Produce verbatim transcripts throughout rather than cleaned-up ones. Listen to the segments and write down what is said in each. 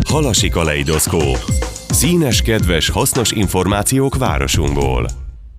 Halasi kaleidoszkóp. Színes, kedves, hasznos információk városunkból.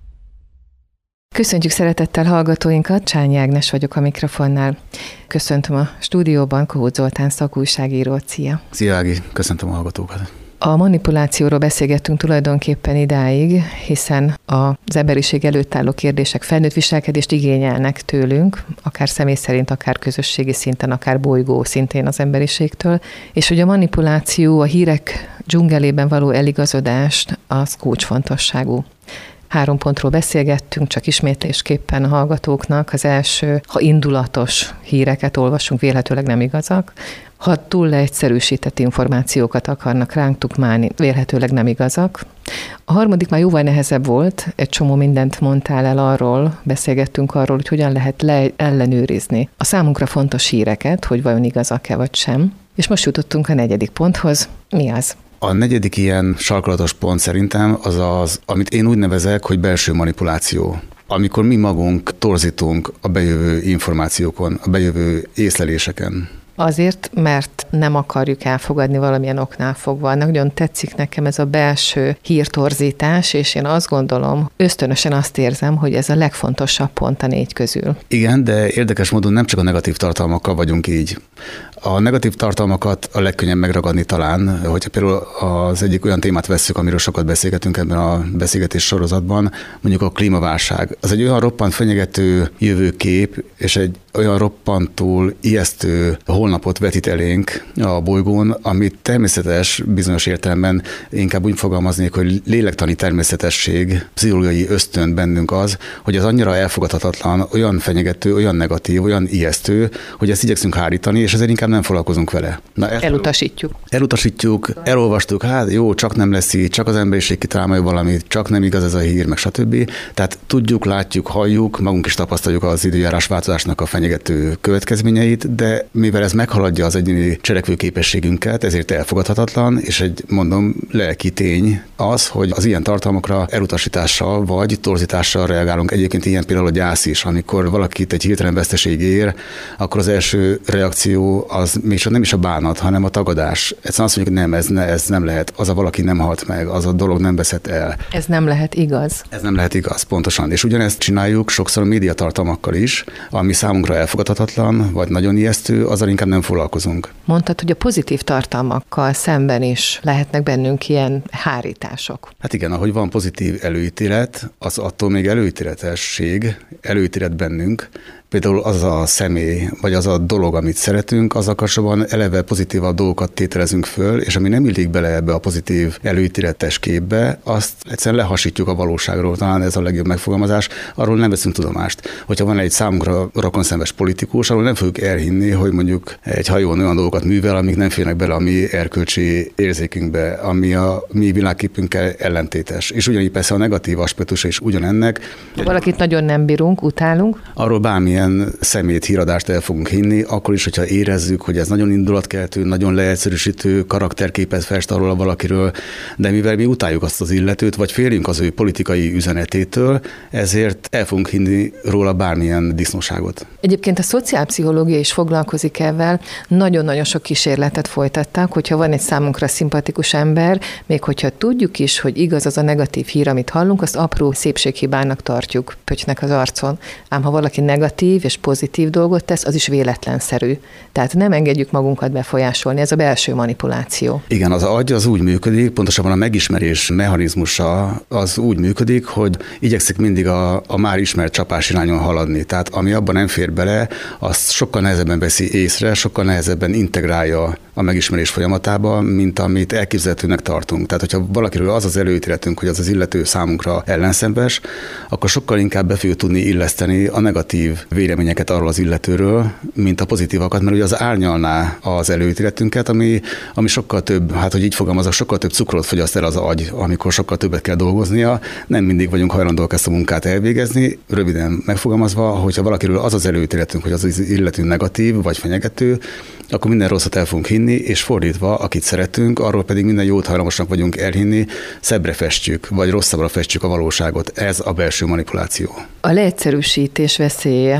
Köszöntjük szeretettel hallgatóinkat, Csányi Ágnes vagyok a mikrofonnál. Köszöntöm a stúdióban Kohut Zoltán szakújságírót. Szia! Szia Ági, köszöntöm a hallgatókat! A manipulációról beszélgettünk tulajdonképpen idáig, hiszen az emberiség előtt álló kérdések felnőtt viselkedést igényelnek tőlünk, akár személy szerint, akár közösségi szinten, akár bolygó szintén az emberiségtől, és hogy a manipuláció, a hírek dzsungelében való eligazodás az kulcsfontosságú. Három pontról beszélgettünk, csak ismétlésképpen a hallgatóknak. Az első, ha indulatos híreket olvasunk, vélhetőleg nem igazak. Ha túl leegyszerűsített információkat akarnak ránk tukmálni, vélhetőleg nem igazak. A harmadik már jóval nehezebb volt, egy csomó mindent mondtál el arról, beszélgettünk arról, hogy hogyan lehet le- ellenőrizni a számunkra fontos híreket, hogy vajon igazak-e vagy sem. És most jutottunk a negyedik ponthoz. Mi az? A negyedik ilyen sarkalatos pont szerintem az az, amit én úgy nevezek, hogy belső manipuláció. Amikor mi magunk torzítunk a bejövő információkon, a bejövő észleléseken. Azért, mert nem akarjuk elfogadni valamilyen oknál fogva. Nagyon tetszik nekem ez a belső hírtorzítás, és én azt gondolom, ösztönösen azt érzem, hogy ez a legfontosabb pont a négy közül. Igen, de érdekes módon nem csak a negatív tartalmakkal vagyunk így. A negatív tartalmakat a legkönnyebb megragadni talán, hogyha például az egyik olyan témát vesszük, amiről sokat beszélgetünk ebben a beszélgetés sorozatban, mondjuk a klímaválság. Az egy olyan roppant fenyegető jövőkép, és egy olyan roppantól ijesztő holnapot vetít elénk a bolygón, amit természetes, bizonyos értelemben inkább úgy fogalmaznék, hogy lélektani természetesség, pszichológiai ösztön bennünk az, hogy az annyira elfogadhatatlan, olyan fenyegető, olyan negatív, olyan ijesztő, hogy ezt igyekszünk hárítani, és ezért inkább nem foglalkozunk vele. Na, elutasítjuk. Elutasítjuk, elolvastuk, hát jó, csak nem lesz így, csak az emberiség kitalálja valamit, csak nem igaz ez a hír, meg stb. Tehát tudjuk, látjuk, halljuk, magunk is tapasztaljuk az időjárás változásnak a fenyegető következményeit, de mivel ez meghaladja az egyéni cselekvőképességünket, ezért elfogadhatatlan, és egy, mondom, lelki tény az, hogy az ilyen tartalmakra elutasítással vagy torzítással reagálunk. Egyébként ilyen például a gyász is, amikor valakit egy hirtelen veszteség ér, akkor az első reakció az még csak nem is a bánat, hanem a tagadás. Egyszerűen azt mondjuk, hogy nem, ez, ne, ez nem lehet, az a valaki nem halt meg, az a dolog nem veszett el. Ez nem lehet igaz. Ez nem lehet igaz, pontosan. És ugyanezt csináljuk sokszor a médiatartalmakkal is, ami számunkra elfogadhatatlan, vagy nagyon ijesztő, azzal inkább nem foglalkozunk. Mondtad, hogy a pozitív tartalmakkal szemben is lehetnek bennünk ilyen hárítások. Hát igen, ahogy van pozitív előítélet, az attól még előítéletesség, előítélet bennünk. Például az a személy, vagy az a dolog, amit szeretünk, azzal kapcsolatban eleve pozitívabb dolgokat tételezünk föl, és ami nem illik bele ebbe a pozitív előítéletes képbe, azt egyszerűen lehasítjuk a valóságról, talán ez a legjobb megfogalmazás, arról nem veszünk tudomást. Hogyha van egy számunkra rokonszenves politikus, arról nem fogjuk elhinni, hogy mondjuk egy hajón olyan dolgokat művel, amik nem férnek bele a mi erkölcsi érzékünkbe, ami a mi világképünkkel ellentétes. És ugyanígy persze a negatív aspektusa is ugyanennek. Valakit nagyon nem bírunk, utálunk. Arról bármi ilyen szemét híradást el fogunk hinni, akkor is, hogyha érezzük, hogy ez nagyon indulatkeltő, nagyon leegyszerűsítő karakterképet fest arról a valakiről, de mivel mi utáljuk azt az illetőt, vagy félünk az ő politikai üzenetétől, ezért el fogunk hinni róla bármilyen disznóságot. Egyébként a szociálpszichológia is foglalkozik ezzel, nagyon-nagyon sok kísérletet folytattak, hogyha van egy számunkra szimpatikus ember, még hogyha tudjuk is, hogy igaz az a negatív hír, amit hallunk, azt apró szépséghibának tartjuk, pöttynek az arcon. Ám ha valaki negatív és pozitív dolgot tesz, az is véletlenszerű. Tehát nem engedjük magunkat befolyásolni, ez a belső manipuláció. Igen, az agy az úgy működik, pontosabban a megismerés mechanizmusa az úgy működik, hogy igyekszik mindig a, a már ismert csapás irányon haladni. Tehát ami abban nem fér bele, azt sokkal nehezebben veszi észre, sokkal nehezebben integrálja a megismerés folyamatába, mint amit elképzelhetőnek tartunk. Tehát, hogyha valakiről az az előítéletünk, hogy az az illető számunkra ellenszenves, akkor sokkal inkább be fogjuk tudni illeszteni a negatív véleményeket arról az illetőről, mint a pozitívakat, mert ugye az árnyalná az előítéletünket, ami, ami sokkal több, hát hogy így fogalmazok, sokkal több cukrot fogyaszt el az agy, amikor sokkal többet kell dolgoznia. Nem mindig vagyunk hajlandóak ezt a munkát elvégezni. Röviden megfogalmazva, hogyha valakiről az az előítéletünk, hogy az az illető negatív vagy fenyegető, akkor minden rosszat el fogunk hinni, és fordítva, akit szeretünk, arról pedig minden jót hajlamosak vagyunk elhinni, szebbre festjük, vagy rosszabbra festjük a valóságot. Ez a belső manipuláció. A leegyszerűsítés veszélye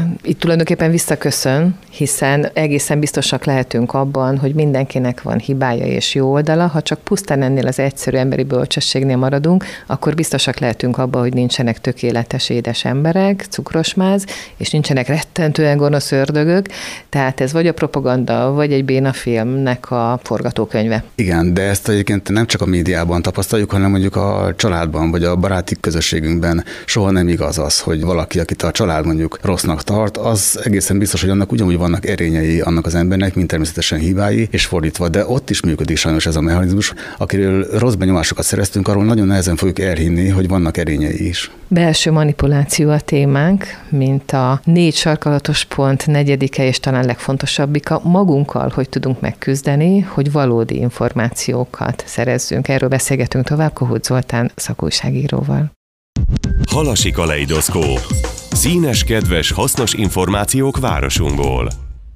itt tulajdonképpen visszaköszön, hiszen egészen biztosak lehetünk abban, hogy mindenkinek van hibája és jó oldala. Ha csak pusztán ennél az egyszerű emberi bölcsességnél maradunk, akkor biztosak lehetünk abban, hogy nincsenek tökéletes édes emberek, cukrosmáz, és nincsenek rettentően gonosz ördögök. Tehát ez vagy a propaganda, vagy egy béna filmnek a forgatókönyve. Igen, de ezt egyébként nem csak a médiában tapasztaljuk, hanem mondjuk a családban, vagy a baráti közösségünkben soha nem igaz az, hogy valaki, akit a család mondjuk rossznak tart, az egészen biztos, hogy annak ugyanúgy vannak erényei annak az embernek, mint természetesen hibái, és fordítva, de ott is működik sajnos ez a mechanizmus. Akiről rossz benyomásokat szereztünk, arról nagyon nehezen fogjuk elhinni, hogy vannak erényei is. Belső manipuláció a témánk, mint a négy sarkalatos pont negyedike és talán legfontosabbika, magunkkal hogy tudunk megküzdeni, hogy valódi információkat szerezzünk. Erről beszélgetünk tovább Kohut Zoltán szakújságíróval. Halasi kaleidoszkóp. Színes, kedves, hasznos információk városunkból.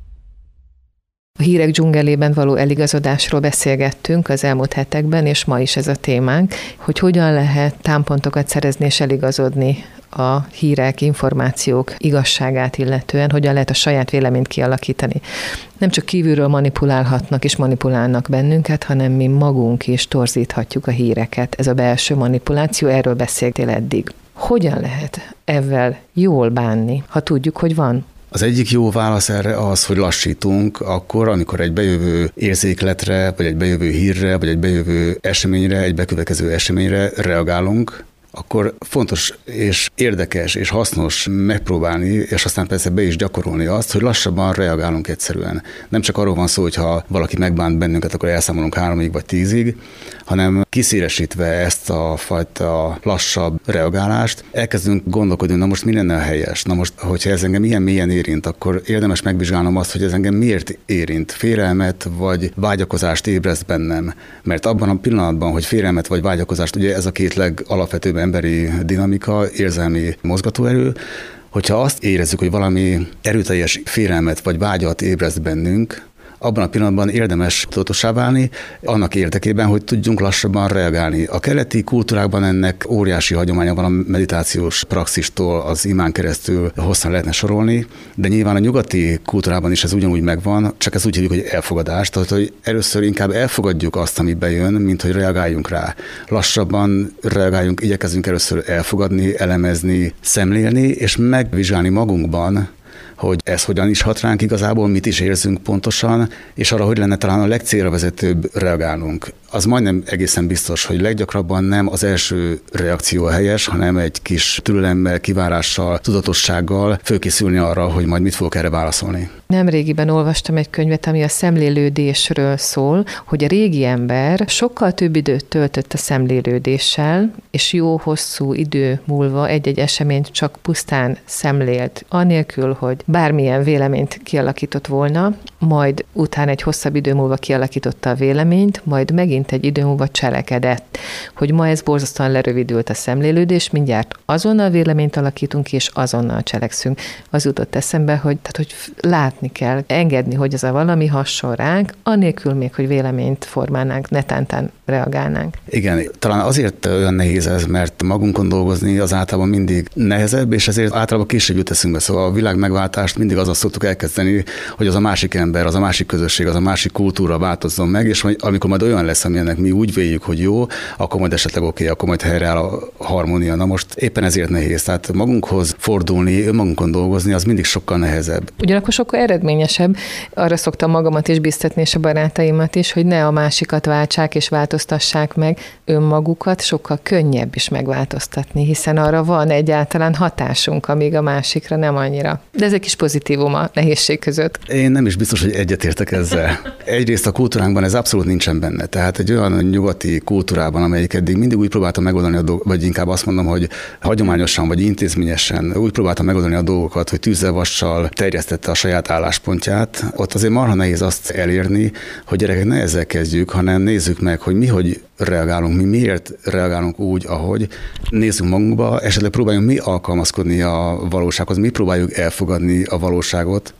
A hírek dzsungelében való eligazodásról beszélgettünk az elmúlt hetekben, és ma is ez a témánk, hogy hogyan lehet támpontokat szerezni és eligazodni a hírek, információk igazságát illetően, hogyan lehet a saját véleményt kialakítani. Nem csak kívülről manipulálhatnak és manipulálnak bennünket, hanem mi magunk is torzíthatjuk a híreket. Ez a belső manipuláció, erről beszéltél eddig. Hogyan lehet ezzel jól bánni, ha tudjuk, hogy van? Az egyik jó válasz erre az, hogy lassítunk akkor, amikor egy bejövő érzékletre, vagy egy bejövő hírre, vagy egy bejövő eseményre, egy bekövetkező eseményre reagálunk, akkor fontos és érdekes és hasznos megpróbálni, és aztán persze be is gyakorolni azt, hogy lassabban reagálunk egyszerűen. Nem csak arról van szó, hogy ha valaki megbánt bennünket, akkor elszámolunk háromig vagy tízig, hanem kiszélesítve ezt a fajta lassabb reagálást, elkezdünk gondolkodni, na most mi lenne a helyes? Na most, hogyha ez engem ilyen mélyen érint, akkor érdemes megvizsgálnom azt, hogy ez engem miért érint? Félelmet vagy vágyakozást ébreszt bennem? Mert abban a pillanatban, hogy félelmet vagy vágyakozást, ugye ez a két legalapvetőbb emberi dinamika, érzelmi mozgatóerő, hogyha azt érezzük, hogy valami erőteljes félelmet vagy vágyat ébreszt bennünk, abban a pillanatban érdemes tudatossá válni, annak érdekében, hogy tudjunk lassabban reagálni. A keleti kultúrákban ennek óriási hagyománya van, a meditációs praxistól az imán keresztül hosszan lehetne sorolni, de nyilván a nyugati kultúrában is ez ugyanúgy megvan, csak ez úgy hívjuk, hogy elfogadás, tehát hogy először inkább elfogadjuk azt, ami bejön, mint hogy reagáljunk rá. Lassabban reagáljunk, igyekezünk először elfogadni, elemezni, szemlélni, és megvizsgálni magunkban, hogy ez hogyan is hat ránk igazából, mit is érzünk pontosan, és arra, hogy lenne talán a legcélra vezetőbb reagálnunk. Az majdnem egészen biztos, hogy leggyakrabban nem az első reakció a helyes, hanem egy kis türelemmel, kivárással, tudatossággal fölkészülni arra, hogy majd mit fogok erre válaszolni. Nemrégiben olvastam egy könyvet, ami a szemlélődésről szól, hogy a régi ember sokkal több időt töltött a szemlélődéssel, és jó hosszú idő múlva egy-egy eseményt csak pusztán szemlélt, anélkül, hogy bármilyen véleményt kialakított volna, majd utána egy hosszabb idő múlva kialakította a véleményt, majd megint egy idő múlva cselekedett. Hogy ma ez borzasztóan lerövidült a szemlélődés, mindjárt azonnal véleményt alakítunk ki, és azonnal cselekszünk. Az jutott eszembe, hogy, tehát, hogy látni kell, engedni, hogy ez a valami hasonl ránk, anélkül még, hogy véleményt formálnánk, netántán reagálnánk. Igen, talán azért olyan nehéz ez, mert magunkon dolgozni az általában mindig nehezebb, és ezért általában később jut eszünkbe. Szóval a világ megváltást mindig azzal szoktuk elkezdeni, hogy az a másik ember, az a másik közösség, az a másik kultúra változzon meg, és amikor majd olyan lesz, amilyennek mi úgy véljük, hogy jó, akkor majd esetleg oké, okay, akkor majd helyreáll a harmónia. Na most éppen ezért nehéz. Tehát magunkhoz fordulni, önmagunkon dolgozni, az mindig sokkal nehezebb. Ugyanakkor sokkal eredményesebb. Arra szoktam magamat is biztatni, és a barátaimat is, hogy ne a másikat váltsák és változtassák meg, önmagukat sokkal könnyebb is megváltoztatni, hiszen arra van egyáltalán hatásunk, amíg a másikra nem annyira. De ez egy kis pozitívum a nehézség között. Én nem is biztos, hogy egyetértek ezzel. Egyrészt a kultúránkban ez abszolút nincsen benne. Tehát egy olyan nyugati kultúrában, amelyik eddig mindig úgy próbálta megoldani a dolgokat, vagy inkább azt mondom, hogy hagyományosan vagy intézményesen úgy próbálta megoldani a dolgokat, hogy tűzzel-vassal terjesztette a saját álláspontját. Ott azért marha nehéz azt elérni, hogy gyerekek ne ezzel kezdjük, hanem nézzük meg, hogy mi hogy reagálunk, mi miért reagálunk úgy, ahogy nézzünk magunkba, esetleg próbáljunk mi alkalmazkodni a valósághoz, mi próbáljuk elfogadni a valóságot.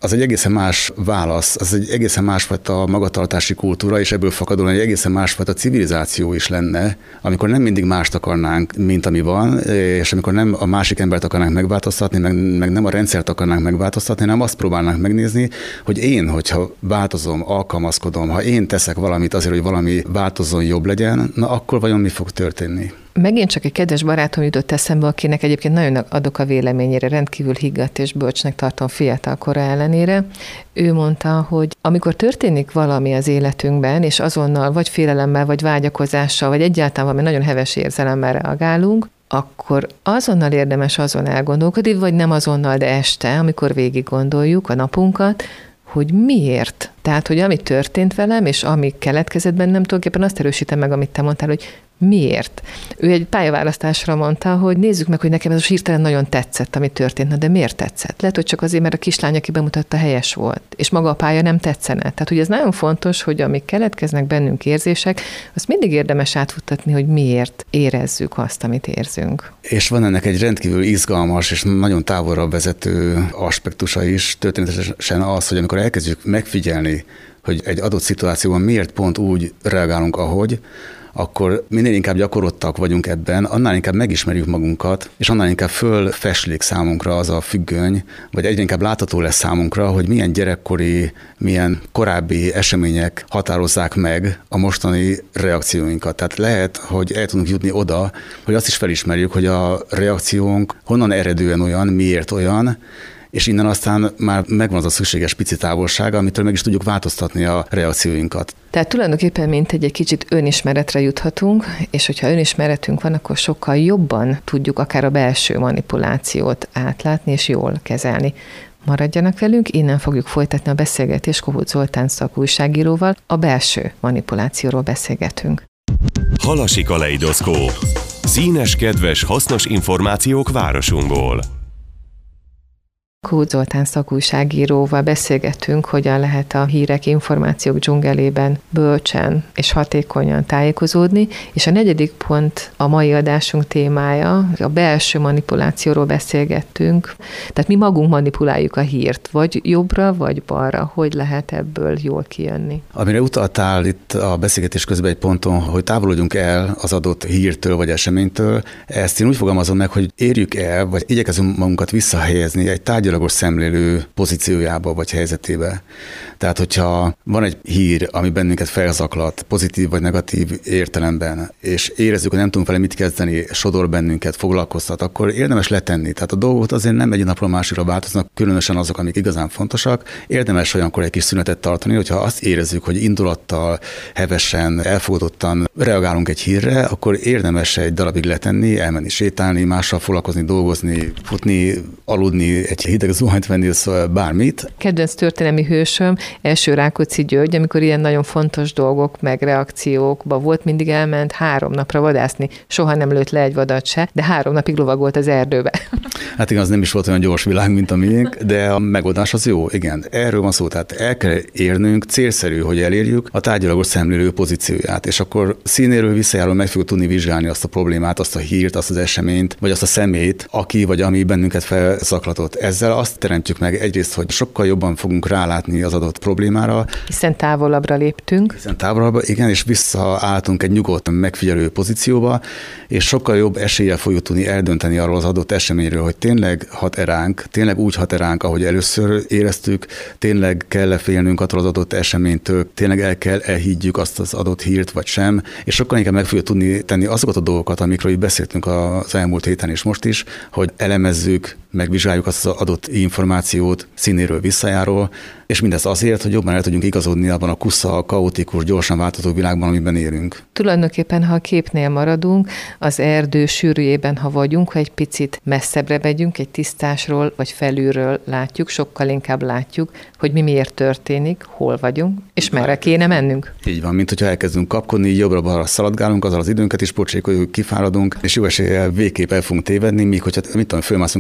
az egy egészen más válasz, az egy egészen másfajta magatartási kultúra, és ebből fakadóan egy egészen másfajta civilizáció is lenne, amikor nem mindig mást akarnánk, mint ami van, és amikor nem a másik embert akarnánk megváltoztatni, meg, meg nem a rendszert akarnánk megváltoztatni, hanem azt próbálnánk megnézni, hogy én, hogyha változom, alkalmazkodom, ha én teszek valamit azért, hogy valami változzon, jobb legyen, na akkor vajon mi fog történni? Megint csak egy kedves barátom jutott eszembe, akinek egyébként nagyon adok a véleményére, rendkívül higgadt és bölcsnek tartom fiatal kora ellenére. Ő mondta, hogy amikor történik valami az életünkben, és azonnal vagy félelemmel, vagy vágyakozással, vagy egyáltalán valami nagyon heves érzelemmel reagálunk, akkor azonnal érdemes azon elgondolkodni, vagy nem azonnal, de este, amikor végig gondoljuk a napunkat, hogy miért. Tehát, hogy ami történt velem, és ami keletkezett bennem, tulajdonképpen azt erősítem meg, amit te mondtál, hogy miért. Ő egy pályaválasztásra mondta, hogy nézzük meg, hogy nekem ez a hirtelen nagyon tetszett, ami történt. Na, de miért tetszett? Lehet, hogy csak azért, mert a kislány, aki bemutatta, helyes volt, és maga a pálya nem tetszene. Tehát, hogy ez nagyon fontos, hogy amik keletkeznek bennünk érzések, azt mindig érdemes átfuttatni, hogy miért érezzük azt, amit érzünk. És van ennek egy rendkívül izgalmas és nagyon távolra vezető aspektusa is, történetesen az, hogy amikor elkezdjük megfigyelni, hogy egy adott szituációban miért pont úgy reagálunk, ahogy, akkor minél inkább gyakorodtak vagyunk ebben, annál inkább megismerjük magunkat, és annál inkább fölfeslik számunkra az a függöny, vagy egyre inkább látható lesz számunkra, hogy milyen gyerekkori, milyen korábbi események határozzák meg a mostani reakcióinkat. Tehát lehet, hogy el tudunk jutni oda, hogy azt is felismerjük, hogy a reakciónk honnan eredően olyan, miért olyan, és innen aztán már megvan az a szükséges pici távolsága, amitől meg is tudjuk változtatni a reakcióinkat. Tehát tulajdonképpen mint egy, egy kicsit önismeretre juthatunk, és hogyha önismeretünk van, akkor sokkal jobban tudjuk akár a belső manipulációt átlátni és jól kezelni. Maradjanak velünk, innen fogjuk folytatni a beszélgetést Kohut Zoltán szakújságíróval, a belső manipulációról beszélgetünk. Halasi kaleidoszkóp. Színes, kedves, hasznos információk városunkból. Kohut Zoltán szakújságíróval beszélgettünk, hogyan lehet a hírek, információk dzsungelében bölcsen és hatékonyan tájékozódni, és a negyedik pont a mai adásunk témája, a belső manipulációról beszélgettünk, tehát mi magunk manipuláljuk a hírt, vagy jobbra, vagy balra, hogy lehet ebből jól kijönni. Amire utaltál itt a beszélgetés közben egy ponton, hogy távolodjunk el az adott hírtől vagy eseménytől, ezt én úgy fogalmazom meg, hogy érjük el, vagy igyekezünk magunkat visszahelyezni egy tárgyalagos szemlélő pozíciójába vagy helyzetébe. Tehát, hogyha van egy hír, ami bennünket felzaklat, pozitív vagy negatív értelemben, és érezzük, hogy nem tudunk vele mit kezdeni, sodor bennünket, foglalkoztat, akkor érdemes letenni. Tehát a dolgok azért nem egy napról másikra változnak, különösen azok, amik igazán fontosak. Érdemes olyankor egy kis szünetet tartani, hogyha azt érezzük, hogy indulattal, hevesen, elfogadottan reagálunk egy hírre, akkor érdemes egy darabig letenni, elmenni sétálni, mással foglalkozni, dolgozni, futni, aludni, egy hideg zuhanyt venni, szóval bármit. Kedvenc történelmi hősöm, első Rákóczi György, amikor ilyen nagyon fontos dolgok, meg reakciókba volt, mindig elment három napra vadászni. Soha nem lőtt le egy vadat se, de három napig lovagolt az erdőbe. Hát igen, az nem is volt olyan gyors világ, mint a miénk, de a megoldás az jó, igen. Erről van szó, tehát el kell érnünk, célszerű, hogy elérjük a tárgyalagos szemlélő pozícióját, és akkor színéről visszajáról meg fogjuk tudni vizsgálni azt a problémát, azt a hírt, azt az eseményt, vagy azt a szemét, aki vagy ami bennünket felzaklatott. Ezzel azt teremtjük meg egyrészt, hogy sokkal jobban fogunk rálátni az adott problémára. Hiszen távolabbra léptünk. Hiszen távolabbra, igen, és visszaálltunk egy nyugodt, megfigyelő pozícióba, és sokkal jobb eséllyel fogjuk tudni eldönteni arról az adott eseményről, hogy tényleg hat-e ránk, tényleg úgy hat-e ránk, ahogy először éreztük, tényleg kell-e félnünk attól az adott eseménytől, tényleg el kell elhiggyük azt az adott hírt, vagy sem, és sokkal inkább meg fogjuk tudni tenni azokat a dolgokat, amikről így beszéltünk az elmúlt héten és most is, hogy elemezzük, megvizsgáljuk azt az adott információt színéről visszajáról, és mindezt azért, hogy jobban el tudjunk igazodni abban a kusza, kaotikus, gyorsan változó világban, amiben élünk. Tulajdonképpen, ha a képnél maradunk, az erdő sűrűjében, ha vagyunk, ha egy picit messzebbre megyünk, egy tisztásról vagy felülről látjuk, sokkal inkább látjuk, hogy mi miért történik, hol vagyunk, és merre kéne mennünk. Így van, mint hogyha elkezdünk kapkodni, jobbra-balra szaladgálunk, azzal az időnket is pocsékoljuk, kifáradunk, és jó eséllyel végképp el fogunk tévedni, míg hogyha mit tudom, fölmászunk egy magaslatba,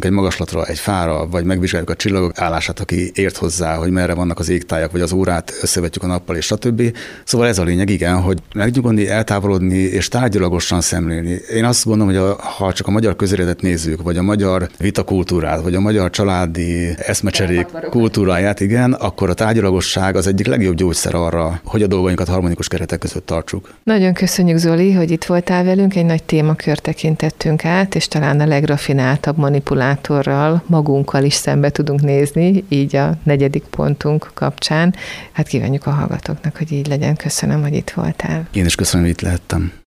olvasatra egy fára, vagy megvizsgáljuk a csillagok állását, aki ért hozzá, hogy merre vannak az égtájak, vagy az órát összevetjük a nappal, és stb. Szóval ez a lényeg, igen, hogy megnyugodni, eltávolodni és tárgyalagosan szemlélni. Én azt gondolom, hogy a, ha csak a magyar közéletet nézzük, vagy a magyar vitakultúrát, vagy a magyar családi eszmecserék kultúráját, igen, akkor a tárgyalagosság az egyik legjobb gyógyszer arra, hogy a dolgainkat harmonikus keretek között tartsuk. Nagyon köszönjük, Zoli, hogy itt voltál velünk, egy nagy témakört tekintettünk át, és talán a legrafináltabb manipulátorral, magunkkal is szembe tudunk nézni, így a negyedik pontunk kapcsán. Hát kívánjuk a hallgatóknak, hogy így legyen. Köszönöm, hogy itt voltál. Én is köszönöm, hogy itt lehettem.